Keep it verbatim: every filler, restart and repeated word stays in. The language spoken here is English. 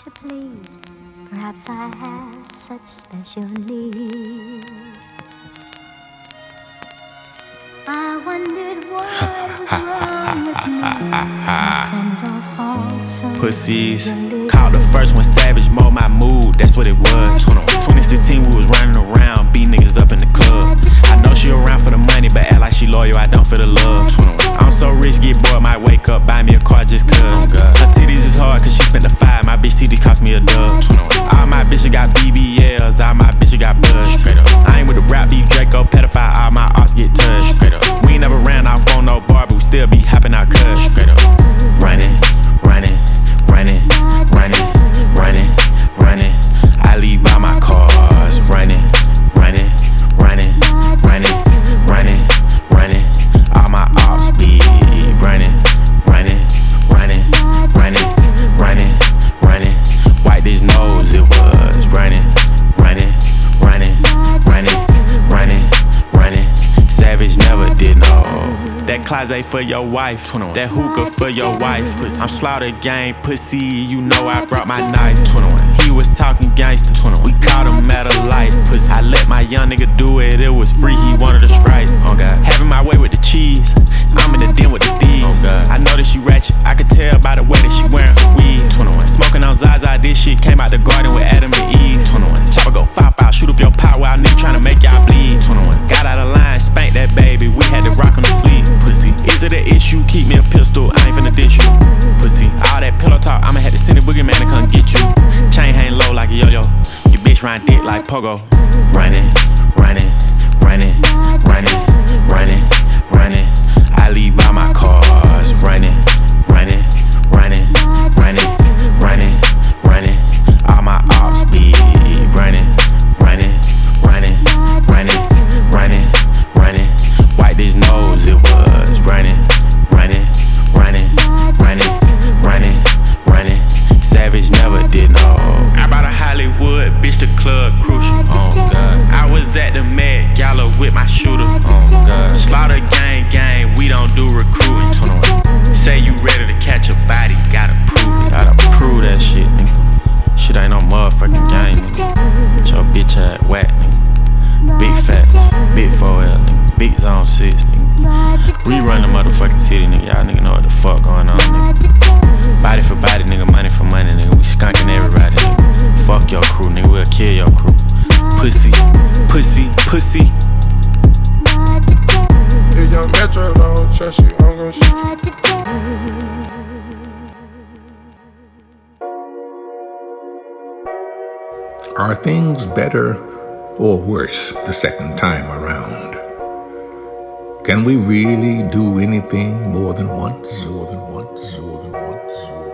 to please. Perhaps I have such special needs. I wondered what was wrong with me. My friends all fall so Pussies. easily. Called the first one savage, mold my mood, that's what it was. twenty sixteen, we was running around, beat niggas up in the club. I know she around for the money, but act like she loyal, I don't for the love. I'm so rich, get bored, might wake up, buy me a car just cuz. Her titties is hard, cause she spent the five, my bitch titties cost me a dub. All my bitches got B B Ls, all my bitches got buzz. I ain't with the rap beef, Draco, pedophile, all my arts get touched. We ain't never ran off on no bar, but we still be hopping out cuz. Running, running, running, running, running, running. I leave all my cars running, running, running, running, running, running. All my ops be running, running, running, running, running, running. Wipe this nose, it was running, running, running, running, running, running. Savage never did no. That closet for your wife, that hookah for your wife. I'm Slaughter Gang, pussy, you know I brought my knife. He was talking gangster, we caught him at a light. I let my young nigga do it, it was free, he wanted a strike. Having my way with the cheese, I'm in the den with the thieves. I know that she ratchet, I could tell by the way that she wearing her weave. Smoking on Zaza, this shit came out the garden with Adam and Eve. Chopper go five five, shoot up your pot while nigga tryna make y'all bleed. Got out of line, spanked that baby, we had to rock on the sleeve. Pussy, is it an issue? Keep me a pistol, I ain't finna dish you. Pussy, all that pillow talk, I'ma have to send a boogeyman to come get you. Chain hang low like a yo-yo, your bitch ride dick like pogo. Running, running, running, running, running, running. I leave all my cars running, running, running, running, running, running. All my ops be running, running, running, running, running, running. Wipe this nose, it was running, running, running, running, running, running. Savage never did no. I bought a Hollywood, bitch, the club crucial. Oh God. I was at the Met Gala with my shooter. Oh God. Slaughter Gang, gang, we don't do recruiting. Say you ready to catch a body, gotta prove it. Gotta prove that shit, nigga. Shit ain't no motherfucking game, nigga. Get your bitch ass whack, nigga. Big facts, big four L, nigga. Big zone six, nigga. We run the motherfucking city, nigga. Y'all nigga know what the fuck going on, nigga. Body for body, nigga. Money for money, nigga. We skunking everybody, nigga. Fuck your crew, nigga. We'll kill your crew. Pussy, pussy, pussy. If young Metro don't trust you, I'm gon' shoot you. Are things better or worse the second time around? Can we really do anything more than once? More than once, more than once, more than once.